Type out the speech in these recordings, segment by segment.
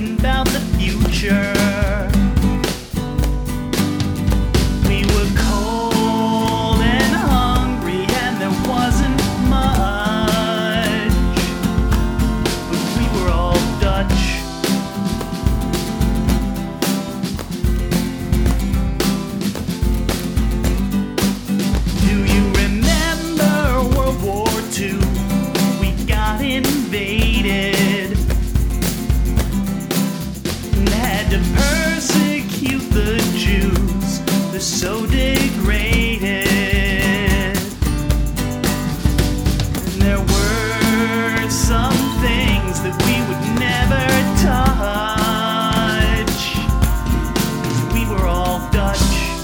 talking about the future. We were cold and hungry and there wasn't much, but we were all Dutch. Do you remember World War II? We got invaded and had to persecute the Jews. They're so degraded. And there were some things that we would never touch, 'cause we were all Dutch.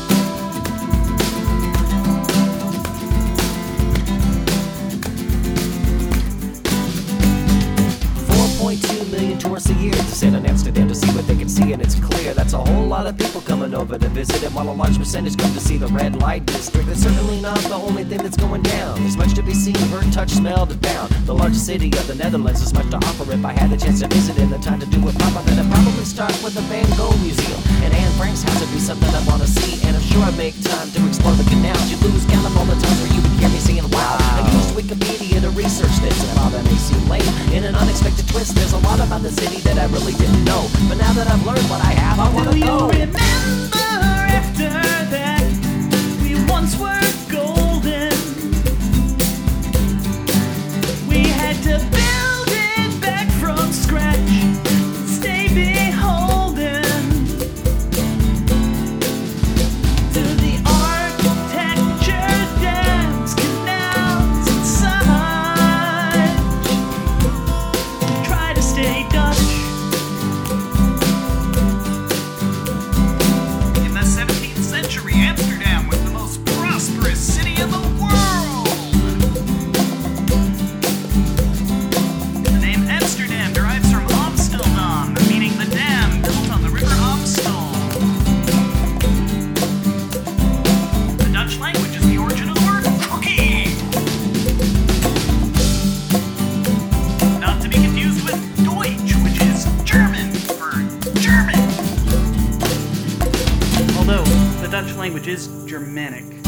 4.2 million tourists a year descend on Amsterdam to see what they can see, and it's clear that's a whole lot of people coming over to visit. And while a large percentage come to see the red light district, it's certainly not the only thing that's going down. There's much to be seen, heard, touched, smelled, and found. The largest city of the Netherlands has much to offer. If I had the chance to visit in the time to do it proper, then I'd probably start with the Van Gogh Museum. And Anne Frank's house would be something I want to see. And I'm sure I'd make time to explore the canals. You lose count of all the times where you would hear me saying wow. I used Wikipedia to research this, and while that may seem lame, in an unexpected twist, there's a lot about the city that I really didn't know. But now that I've learned what I have, I want Do to you go. remember after that we once were golden? We had to build it back from scratch, stay beholden to the architecture, dams, canals, and such. Try to stay Dutch. In the 17th century, Amsterdam was the most prosperous city in the world. The name Amsterdam derives from Amsteldam, meaning the dam built on the river Amstel. The Dutch language is the origin of the word cookie. Not to be confused with Deutsch, which is German for German. Although the Dutch language is Germanic.